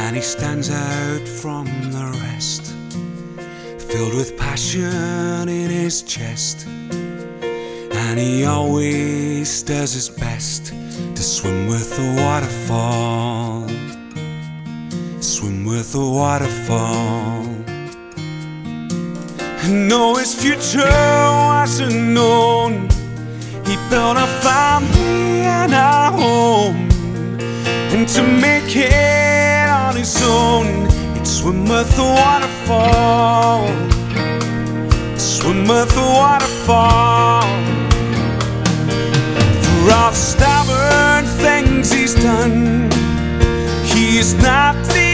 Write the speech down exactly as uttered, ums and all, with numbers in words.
and he stands out from the rest, filled with passion in his chest. And he always does his best to swim with the waterfall, swim with the waterfall. And though his future wasn't known, he built a family and a home, and to make it on his own, he'd swim with the waterfall, swim with the waterfall. For all the stubborn things he's done, he's not the